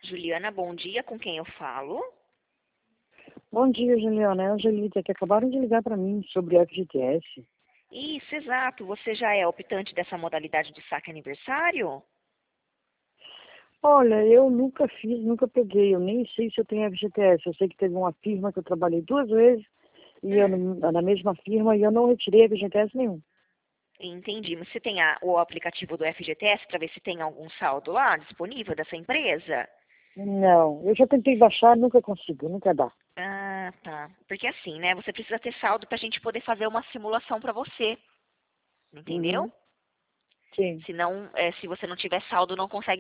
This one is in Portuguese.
Juliana, bom dia. Com quem eu falo? Bom dia, Juliana. É a Angelita, que acabaram de ligar para mim sobre FGTS. Isso, exato. Você já é optante dessa modalidade de saque aniversário? Olha, eu nunca fiz, nunca peguei. Eu nem sei se eu tenho FGTS. Eu sei que teve uma firma que eu trabalhei 2 vezes e eu, na mesma firma e eu não retirei FGTS nenhum. Entendi. Mas você tem o aplicativo do FGTS para ver se tem algum saldo lá disponível dessa empresa? Não, eu já tentei baixar, nunca consigo, nunca dá. Ah, tá. Porque assim, né? Você precisa ter saldo para a gente poder fazer uma simulação para você. Entendeu? Uhum, sim. Senão, se você não tiver saldo, não consegue